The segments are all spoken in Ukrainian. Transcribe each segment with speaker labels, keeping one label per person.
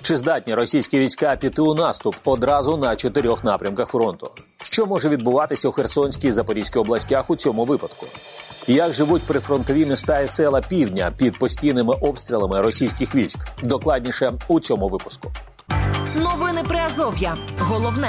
Speaker 1: Чи здатні російські війська піти у наступ одразу на 4 напрямках фронту? Що може відбуватися у Херсонській і Запорізькій областях у цьому випадку? Як живуть прифронтові міста і села півдня під постійними обстрілами російських військ? Докладніше у цьому випуску.
Speaker 2: Новини Приазов'я. Головне.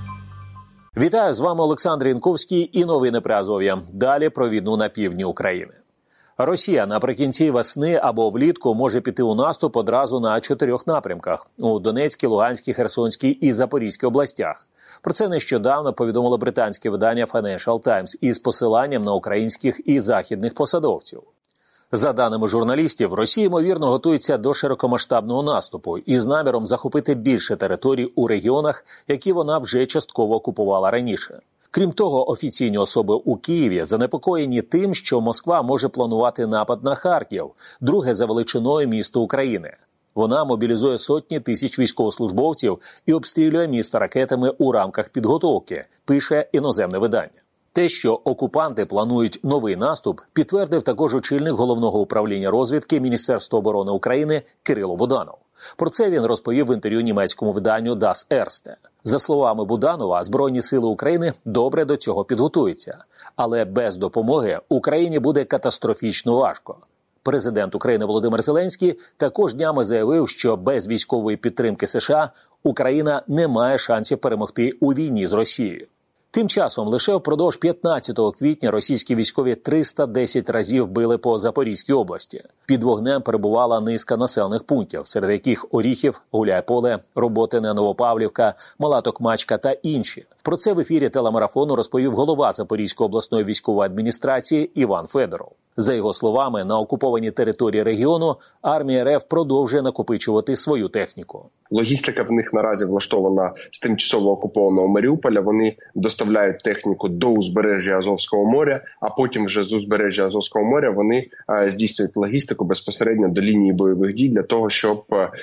Speaker 1: Вітаю, з вами Олександр Янковський і новини Приазов'я. Далі про війну на півдні України. Росія наприкінці весни або влітку може піти у наступ одразу на 4 напрямках – у Донецькій, Луганській, Херсонській і Запорізькій областях. Про це нещодавно повідомило британське видання Financial Times із посиланням на українських і західних посадовців. За даними журналістів, Росія, ймовірно, готується до широкомасштабного наступу із наміром захопити більше територій у регіонах, які вона вже частково окупувала раніше. Крім того, офіційні особи у Києві занепокоєні тим, що Москва може планувати напад на Харків, друге за величиною місто України. Вона мобілізує сотні тисяч військовослужбовців і обстрілює місто ракетами у рамках підготовки, пише іноземне видання. Те, що окупанти планують новий наступ, підтвердив також очільник Головного управління розвідки Міністерства оборони України Кирило Буданов. Про це він розповів в інтерв'ю німецькому виданню Das Erste. За словами Буданова, Збройні сили України добре до цього підготуються. Але без допомоги Україні буде катастрофічно важко. Президент України Володимир Зеленський також днями заявив, що без військової підтримки США Україна не має шансів перемогти у війні з Росією. Тим часом лише впродовж 15 квітня російські військові 310 разів били по Запорізькій області. Під вогнем перебувала низка населених пунктів, серед яких Оріхів, Гуляйполе, Роботине, Новопавлівка, Мала Токмачка та інші. Про це в ефірі телемарафону розповів голова Запорізької обласної військової адміністрації Іван Федоров. За його словами, на окупованій території регіону армія РФ продовжує накопичувати свою техніку.
Speaker 3: Логістика в них наразі влаштована з тимчасово окупованого Маріуполя. Вони доставляють техніку до узбережжя Азовського моря, а потім вже з узбережжя Азовського моря вони здійснюють логістику безпосередньо до лінії бойових дій для того, щоб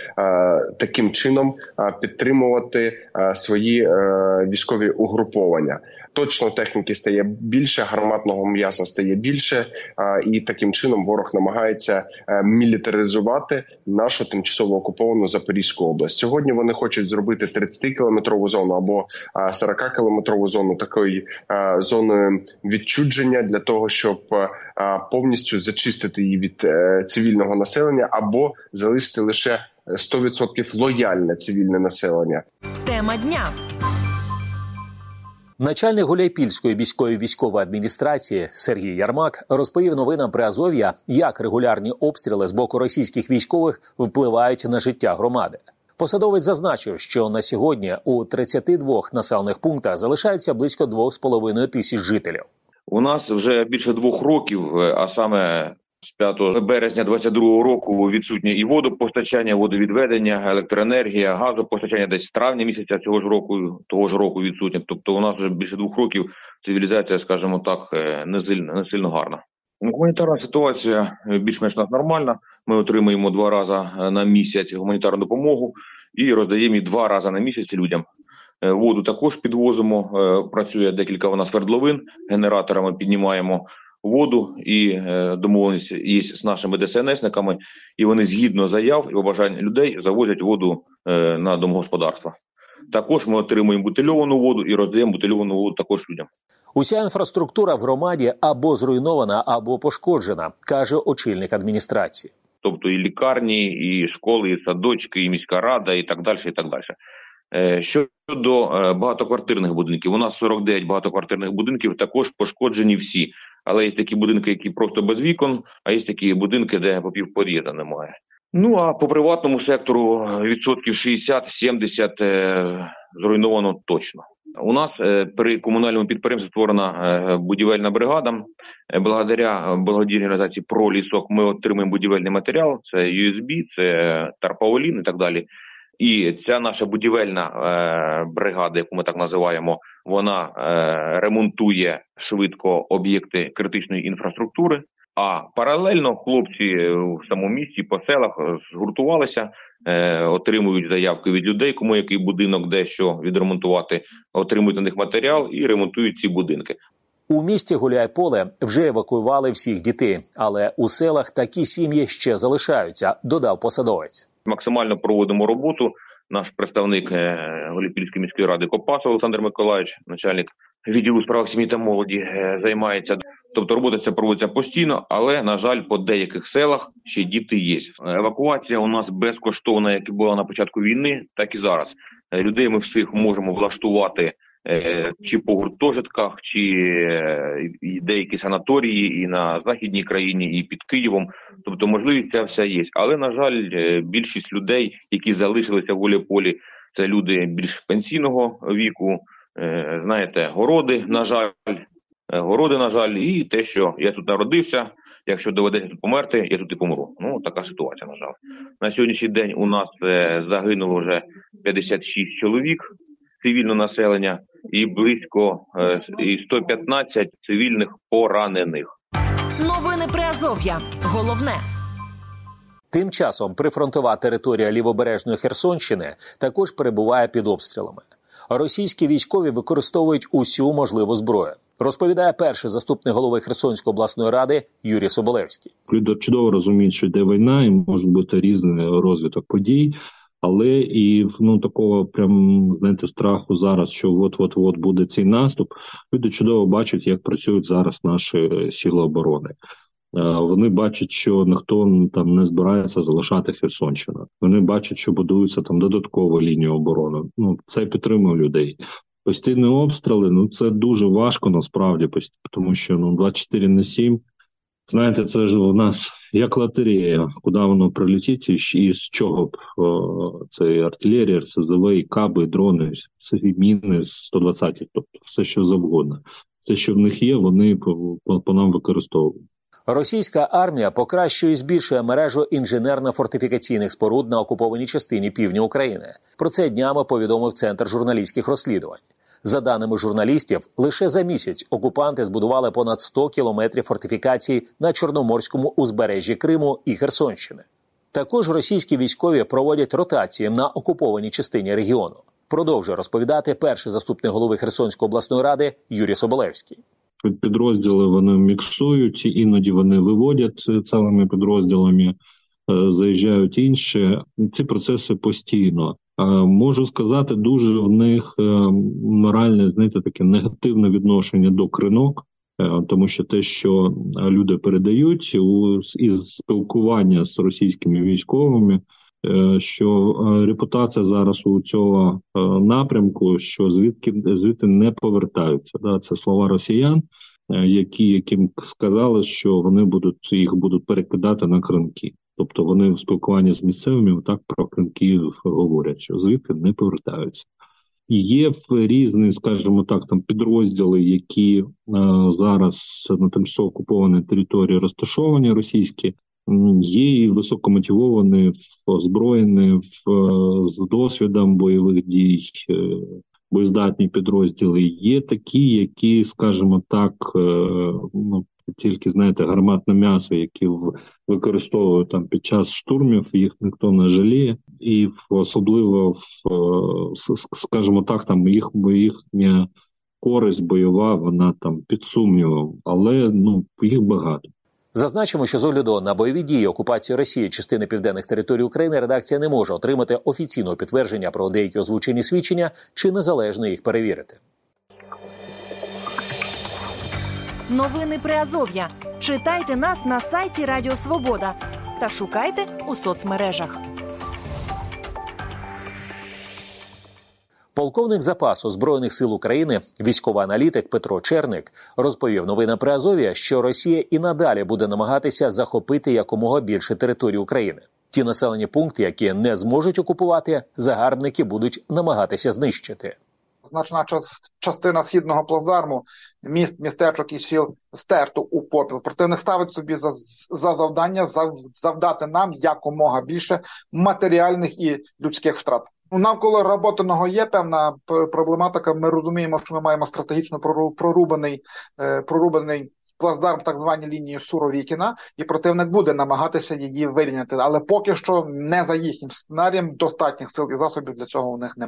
Speaker 3: таким чином підтримувати свої військові угруповання. Точно техніки стає більше, гарматного м'яса стає більше, і таким чином ворог намагається мілітаризувати нашу тимчасово окуповану Запорізьку область. Сьогодні вони хочуть зробити 30-кілометрову зону або 40-кілометрову зону такою зоною відчуження для того, щоб повністю зачистити її від цивільного населення або залишити лише 100% лояльне цивільне населення.
Speaker 2: Тема дня.
Speaker 1: Начальник Гуляйпільської міської військової адміністрації Сергій Ярмак розповів новинам Приазов'я, як регулярні обстріли з боку російських військових впливають на життя громади. Посадовець зазначив, що на сьогодні у 32 населених пунктах залишається близько 2,5 тисяч жителів.
Speaker 4: У нас вже більше 2 років, а саме з 5 березня 2022 року відсутнє і водопостачання, водовідведення, електроенергія, газопостачання десь з травня місяця того ж року відсутнє. Тобто у нас вже більше 2 років цивілізація, скажімо так, не сильно гарна. Гуманітарна ситуація більш-менш нормальна. Ми отримуємо 2 рази на місяць гуманітарну допомогу і роздаємо її 2 рази на місяць людям. Воду також підвозимо, працює декілька у нас свердловин, генераторами піднімаємо воду, і домовленість є з нашими ДСНСниками, і вони згідно заяв і побажань людей завозять воду на домогосподарства. Також ми отримуємо бутильовану воду і роздаємо бутильовану воду також людям.
Speaker 1: Уся інфраструктура в громаді або зруйнована, або пошкоджена, каже очільник адміністрації.
Speaker 4: Тобто і лікарні, і школи, і садочки, і міська рада, і так далі, і так далі. Щодо багатоквартирних будинків, у нас 49 багатоквартирних будинків, також пошкоджені всі. Але є такі будинки, які просто без вікон, а є такі будинки, де попівпод'їзда немає. Ну, а по приватному сектору відсотків 60-70 зруйновано точно. У нас при комунальному підприємстві створена будівельна бригада. Благодаря благодійній організації «Пролісок» ми отримуємо будівельний матеріал, це USB, це тарпаулін і так далі. І ця наша будівельна бригада, яку ми так називаємо, вона ремонтує швидко об'єкти критичної інфраструктури. А паралельно хлопці в самому місті, по селах згуртувалися, отримують заявки від людей, кому який будинок, де що відремонтувати, отримують на них матеріал і ремонтують ці будинки.
Speaker 1: У місті Гуляйполе вже евакуювали всіх дітей, але у селах такі сім'ї ще залишаються, додав посадовець.
Speaker 4: Максимально проводимо роботу. Наш представник Гуляйпільської міської ради Копасов Олександр Миколаївич, начальник відділу справ сім'ї та молоді, займається. Тобто робота ця проводиться постійно, але, на жаль, по деяких селах ще діти є. Евакуація у нас безкоштовна, як і була на початку війни, так і зараз. Людей ми всіх можемо влаштувати чи по гуртожитках, чи деякі санаторії і на Західній країні, і під Києвом. Тобто можливість ця вся є. Але, на жаль, більшість людей, які залишилися в Гуляйполі, це люди більш пенсійного віку, знаєте, городи, на жаль, і те, що я тут народився, якщо доведеться тут померти, я тут і помру. Ну, така ситуація, на жаль. На сьогоднішній день у нас загинуло вже 56 чоловік цивільного населення і близько 115 цивільних поранених.
Speaker 2: Новини Приазов'я. Головне.
Speaker 1: Тим часом прифронтова територія лівобережної Херсонщини також перебуває під обстрілами. Російські військові використовують усю можливу зброю, розповідає перший заступник голови Херсонської обласної ради Юрій Соболевський.
Speaker 5: Люди чудово розуміють, що йде війна і може бути різний розвиток подій, але і такого прям, знаєте, страху зараз, що от-от-от буде цей наступ, люди чудово бачать, як працюють зараз наші сили оборони. Вони бачать, що ніхто там не збирається залишати Херсонщину. Вони бачать, що будується там додаткова лінія оборони. Це підтримує людей. Постійні обстріли, це дуже важко насправді, тому що 24/7, знаєте, це ж у нас як лотерея, куди воно прилетить і з чого б це і артилерія, РСЗВ, і каби, і дрони, і міни 120, тобто все, що завгодно. Все, що в них є, вони по нам використовують.
Speaker 1: Російська армія покращує і збільшує мережу інженерно-фортифікаційних споруд на окупованій частині півдня України. Про це днями повідомив Центр журналістських розслідувань. За даними журналістів, лише за місяць окупанти збудували понад 100 кілометрів фортифікацій на Чорноморському узбережжі Криму і Херсонщини. Також російські військові проводять ротації на окупованій частині регіону. Продовжує розповідати перший заступник голови Херсонської обласної ради Юрій Соболевський.
Speaker 5: Підрозділи вони міксують, іноді вони виводять цілими підрозділами, заїжджають інші. Ці процеси постійно. Можу сказати, дуже в них моральне, знаєте, таке негативне відношення до кринок, тому що те, що люди передають із спілкування з російськими військовими, що репутація зараз у цього напрямку, що звідти не повертаються. Це слова росіян, яким сказали, що їх будуть перекидати на кринки. Тобто вони в спілкуванні з місцевими так про кринки говорять, що звідти не повертаються. І є різні, скажімо так, там підрозділи, які зараз на тимчасово окупованій території розташовані російські, є і високомотивовані, озброєні, з досвідом бойових дій, боєздатні підрозділи. Є такі, які, скажімо так, тільки, знаєте, гарматне м'ясо, які використовують там під час штурмів, їх ніхто не жаліє. І особливо, скажімо так, там їхня користь бойова, вона там під сумнівом, але їх багато.
Speaker 1: Зазначимо, що з огляду на бойові дії окупації Росії частини південних територій України редакція не може отримати офіційного підтвердження про деякі озвучені свідчення чи незалежно їх перевірити.
Speaker 2: Новини Приазов'я. Читайте нас на сайті Радіо Свобода та шукайте у соцмережах.
Speaker 1: Полковник запасу Збройних сил України, військовий аналітик Петро Черник, розповів новинам Приазов'я, що Росія і надалі буде намагатися захопити якомога більше території України. Ті населені пункти, які не зможуть окупувати, загарбники будуть намагатися знищити.
Speaker 6: Значна частина східного плацдарму, міст, містечок і сіл стерто у попіл. Противник ставить собі за завдання завдати нам якомога більше матеріальних і людських втрат. Навколо Роботиного є певна проблематика. Ми розуміємо, що ми маємо стратегічно прорубаний плацдарм, так звані лінії Суровікіна, і противник буде намагатися її вирівняти. Але поки що не за їхнім сценарієм достатніх сил і засобів для цього у них немає.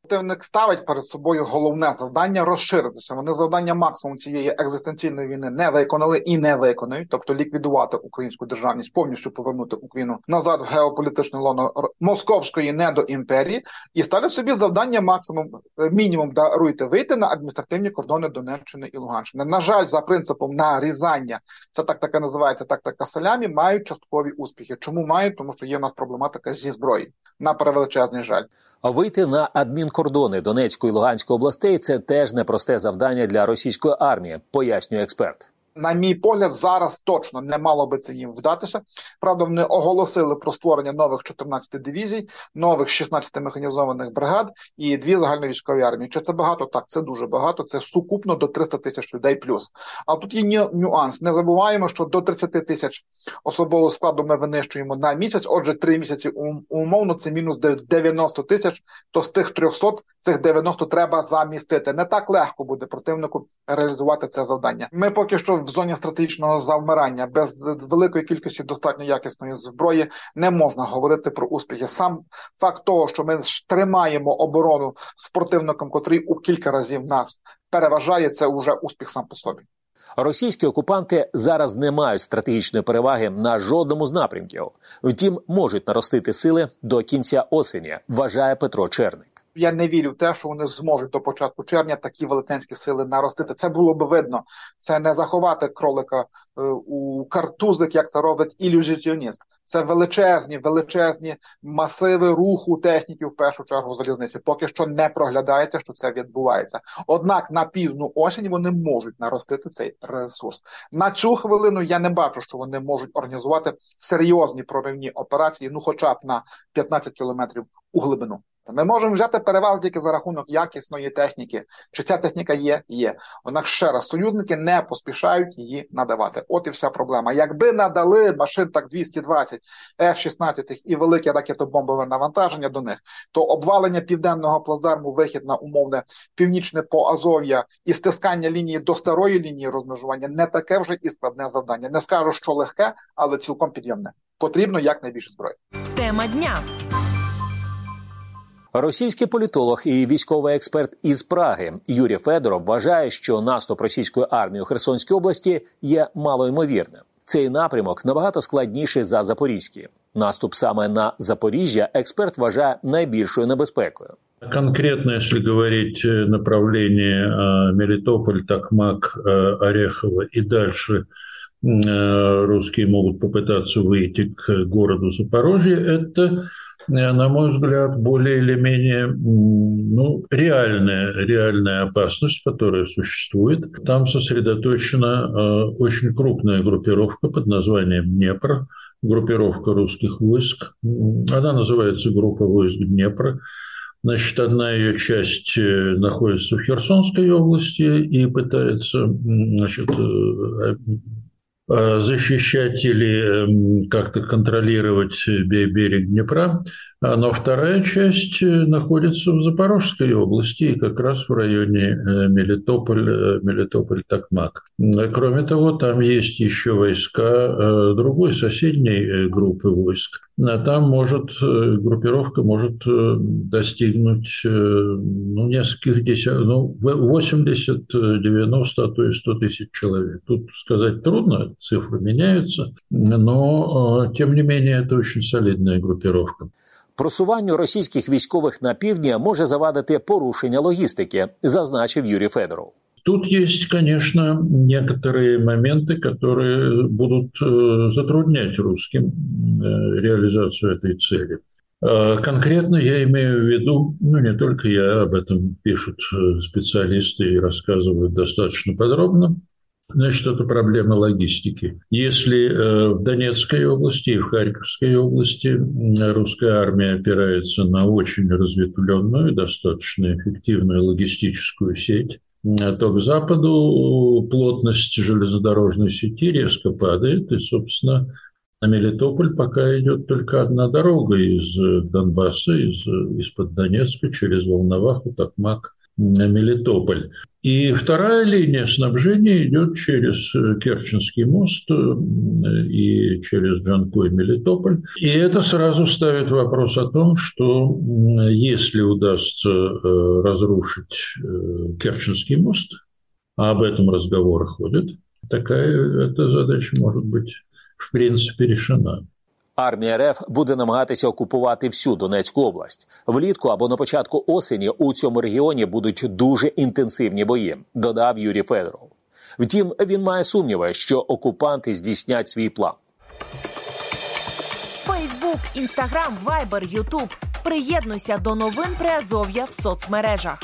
Speaker 6: Противник ставить перед собою головне завдання розширитися. Вони завдання максимум цієї екзистенційної війни не виконали і не виконують, тобто ліквідувати українську державність, повністю повернути Україну назад в геополітичне лоно московської недоімперії, і ставлять собі завдання максимум, мінімум даруйте, вийти на адміністративні кордони Донеччини і Луганщини. На жаль, за принципом нарізання, це так називається тактика салямі, мають часткові успіхи. Чому мають? Тому що є в нас проблематика зі зброєю. На превеличезний жаль.
Speaker 1: Вийти на адмінкордони Донецької і Луганської областей – це теж непросте завдання для російської армії, пояснює експерт.
Speaker 6: На мій погляд, зараз точно не мало би це їм вдатися. Правда, вони оголосили про створення нових 14 дивізій, нових 16 механізованих бригад і 2 загальновійськові армії. Чи це багато? Так, це дуже багато. Це сукупно до 300 тисяч людей плюс. А тут є нюанс. Не забуваємо, що до 30 тисяч особового складу ми винищуємо на місяць. Отже, 3 місяці умовно це мінус 90 тисяч. То з тих 300 цих 90 треба замістити. Не так легко буде противнику реалізувати це завдання. Ми поки що в зоні стратегічного завмирання без великої кількості достатньо якісної зброї не можна говорити про успіхи. Сам факт того, що ми тримаємо оборону з противником, котрий у кілька разів нас переважає, це вже успіх сам по собі.
Speaker 1: Російські окупанти зараз не мають стратегічної переваги на жодному з напрямків. Втім, можуть наростити сили до кінця осені, вважає Петро Черник.
Speaker 6: Я не вірю в те, що вони зможуть до початку червня такі велетенські сили наростити. Це було б видно. Це не заховати кролика у картузик, як це робить ілюзіоніст. Це величезні масиви руху техніки, в першу чергу залізниці. Поки що не проглядаєте, що це відбувається. Однак на пізну осінь вони можуть наростити цей ресурс. На цю хвилину я не бачу, що вони можуть організувати серйозні проривні операції, хоча б на 15 кілометрів у глибину. Ми можемо взяти перевагу тільки за рахунок якісної техніки. Чи ця техніка є? Є. Однак, ще раз, союзники не поспішають її надавати. От і вся проблема. Якби надали машин так 220, F-16 і велике ракетобомбове навантаження до них, то обвалення південного плацдарму, вихід на умовне північне Поазов'я і стискання лінії до старої лінії розмежування не таке вже і складне завдання. Не скажу, що легке, але цілком підйомне. Потрібно якнайбільше зброї.
Speaker 2: Тема дня.
Speaker 1: Російський політолог і військовий експерт із Праги Юрій Федоров вважає, що наступ російської армії у Херсонській області є малоймовірним. Цей напрямок набагато складніший за Запорізький. Наступ саме на Запоріжжя експерт вважає найбільшою небезпекою.
Speaker 7: Конкретно, если говорить направление Мелитополь, Токмак, Орехово и дальше русские могут попытаться выйти к городу Запорожье, это, на мой взгляд, более или менее реальная опасность, которая существует. Там сосредоточена очень крупная группировка под названием «Днепр», группировка русских войск. Она называется «Группа войск Днепра». Значит, одна ее часть находится в Херсонской области и пытается, защищать или как-то контролировать берег Днепра, но вторая часть находится в Запорожской области и как раз в районе Мелитополь-Токмак. Кроме того, там есть еще войска другой соседней группы войск. Там группировка может достигнуть нескольких десятков, 80, 90, а то и 100 тысяч человек. Тут сказать трудно, цифры меняются, но тем не менее это очень солидная группировка.
Speaker 1: Просуванню російських військових на півдні може завадити порушення логістики, зазначив Юрій Федоров.
Speaker 7: Тут есть, конечно, некоторые моменты, которые будут затруднять русским реализацию этой цели. Конкретно я имею в виду, не только я, об этом пишут специалисты и рассказывают достаточно подробно, значит, это проблема логистики. Если в Донецкой области и в Харьковской области русская армия опирается на очень разветвленную, достаточно эффективную логистическую сеть, то к западу плотность железнодорожной сети резко падает, и, собственно, на Мелитополь пока идет только одна дорога из Донбасса, из-под Донецка через Волноваху, Токмак Мелитополь. И вторая линия снабжения идет через Керченский мост и через Джанкой Мелитополь. И это сразу ставит вопрос о том, что если удастся разрушить Керченский мост, а об этом разговоры ходят, такая эта задача может быть в принципе решена.
Speaker 1: Армія РФ буде намагатися окупувати всю Донецьку область. Влітку або на початку осені у цьому регіоні будуть дуже інтенсивні бої, додав Юрій Федоров. Втім, він має сумніви, що окупанти здійснять свій план.
Speaker 2: Фейсбук, Інстаграм, Вайбер, Ютуб. Приєднуйся до новин Приазов'я в соцмережах.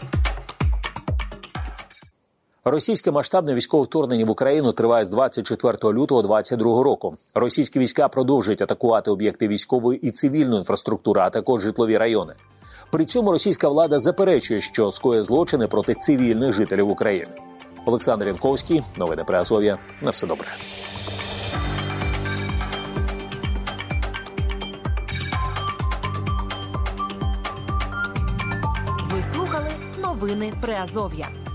Speaker 1: Російське масштабне військове вторгнення в Україну триває з 24 лютого 2022 року. Російські війська продовжують атакувати об'єкти військової і цивільної інфраструктури, а також житлові райони. При цьому російська влада заперечує, що скоює злочини проти цивільних жителів України. Олександр Янковський, новини Приазов'я. На все добре.
Speaker 2: Ви слухали новини Приазов'я.